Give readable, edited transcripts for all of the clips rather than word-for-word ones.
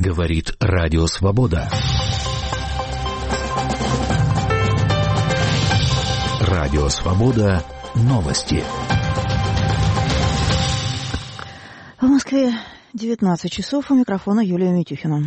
Говорит Радио Свобода. Радио Свобода. Новости. В Москве 19 часов. У микрофона Юлия Митюхина.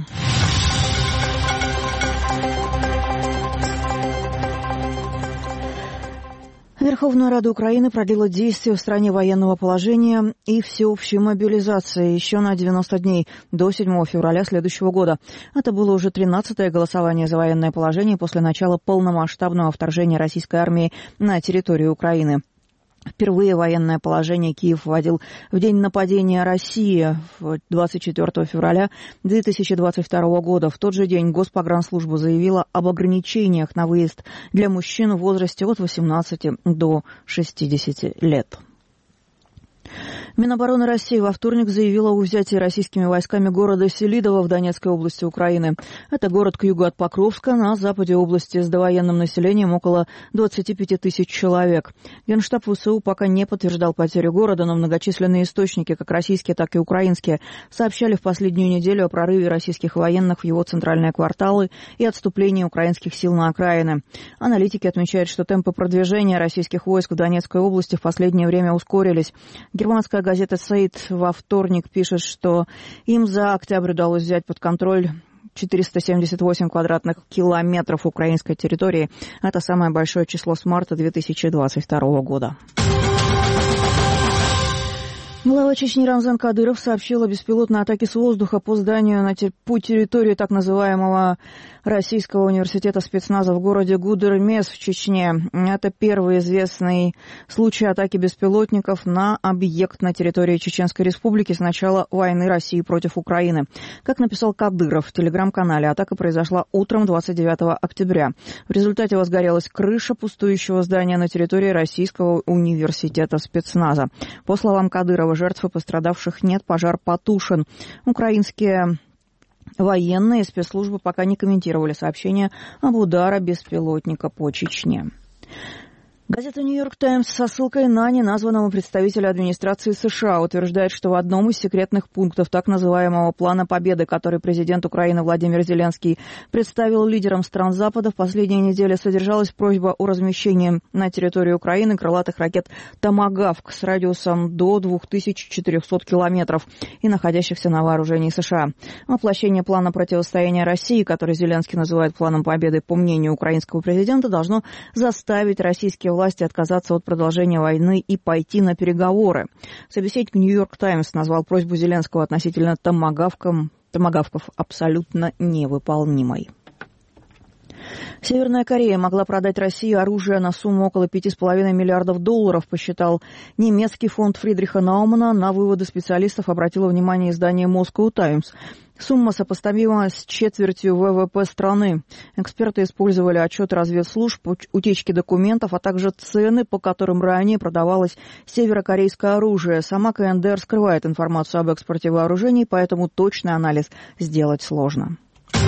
Верховная Рада Украины продлила действие в стране военного положения и всеобщей мобилизации еще на 90 дней, до 7 февраля следующего года. Это было уже 13-е голосование за военное положение после начала полномасштабного вторжения российской армии на территорию Украины. Впервые военное положение Киев вводил в день нападения России 24 февраля 2022 года. В тот же день Госпогранслужба заявила об ограничениях на выезд для мужчин в возрасте от 18 до 60 лет. Минобороны России во вторник заявила о взятии российскими войсками города Селидово в Донецкой области Украины. Это город к югу от Покровска, на западе области с довоенным населением около 25 тысяч человек. Генштаб ВСУ пока не подтверждал потерю города, но многочисленные источники, как российские, так и украинские, сообщали в последнюю неделю о прорыве российских военных в его центральные кварталы и отступлении украинских сил на окраины. Аналитики отмечают, что темпы продвижения российских войск в Донецкой области в последнее время ускорились. Германская газета «Сейт» во вторник пишет, что им за октябрь удалось взять под контроль 478 квадратных километров украинской территории. Это самое большое число с марта 2022 года. Глава Чечни Рамзан Кадыров сообщил о беспилотной атаке с воздуха по зданию по территории так называемого Российского университета спецназа в городе Гудермес в Чечне. Это первый известный случай атаки беспилотников на объект на территории Чеченской Республики с начала войны России против Украины. Как написал Кадыров в телеграм-канале, атака произошла утром 29 октября. В результате возгорелась крыша пустующего здания на территории Российского университета спецназа. По словам Кадырова, жертв и пострадавших нет, пожар потушен. Украинские военные спецслужбы пока не комментировали сообщение об ударе беспилотника по Чечне. Газета «Нью-Йорк Таймс» со ссылкой на неназванного представителя администрации США утверждает, что в одном из секретных пунктов так называемого «Плана Победы», который президент Украины Владимир Зеленский представил лидерам стран Запада, в последние недели содержалась просьба о размещении на территории Украины крылатых ракет «Томагавк» с радиусом до 2400 километров и находящихся на вооружении США. Воплощение плана противостояния России, который Зеленский называет «Планом Победы», по мнению украинского президента, должно заставить российские власти отказаться от продолжения войны и пойти на переговоры. Собеседник «Нью-Йорк Таймс» назвал просьбу Зеленского относительно томагавков абсолютно невыполнимой. Северная Корея могла продать России оружие на сумму около $5,5 миллиардов, посчитал немецкий фонд Фридриха Наумана. На выводы специалистов обратило внимание издание Moscow Times. Сумма сопоставима с четвертью ВВП страны. Эксперты использовали отчеты разведслужб, утечки документов, а также цены, по которым ранее продавалось северокорейское оружие. Сама КНДР скрывает информацию об экспорте вооружений, поэтому точный анализ сделать сложно.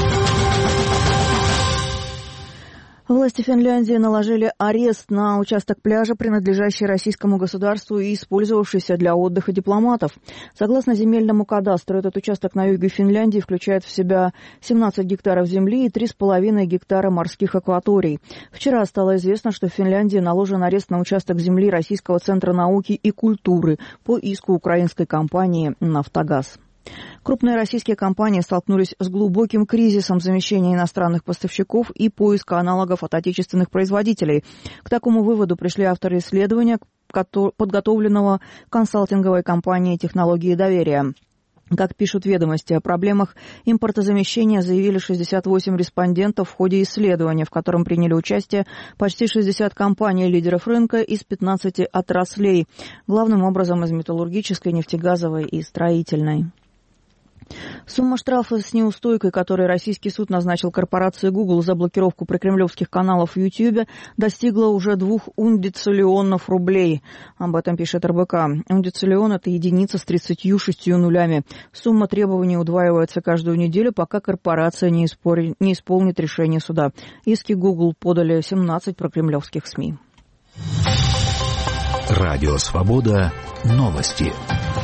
Власти Финляндии наложили арест на участок пляжа, принадлежащий российскому государству и использовавшийся для отдыха дипломатов. Согласно земельному кадастру, этот участок на юге Финляндии включает в себя 17 гектаров земли и 3,5 гектара морских акваторий. Вчера стало известно, что в Финляндии наложен арест на участок земли Российского центра науки и культуры по иску украинской компании «Нафтогаз». Крупные российские компании столкнулись с глубоким кризисом замещения иностранных поставщиков и поиска аналогов от отечественных производителей. К такому выводу пришли авторы исследования, подготовленного консалтинговой компанией «Технологии доверия». Как пишут «Ведомости», о проблемах импортозамещения заявили 68 респондентов в ходе исследования, в котором приняли участие почти 60 компаний-лидеров рынка из 15 отраслей, главным образом из металлургической, нефтегазовой и строительной. Сумма штрафа с неустойкой, который российский суд назначил корпорации Google за блокировку прокремлевских каналов в YouTube, достигла уже 2 ундициллионов рублей. Об этом пишет РБК. Ундициллион – это единица с 36 нулями. Сумма требований удваивается каждую неделю, пока корпорация не исполнит решение суда. Иски Google подали 17 прокремлевских СМИ. Радио «Свобода». Новости.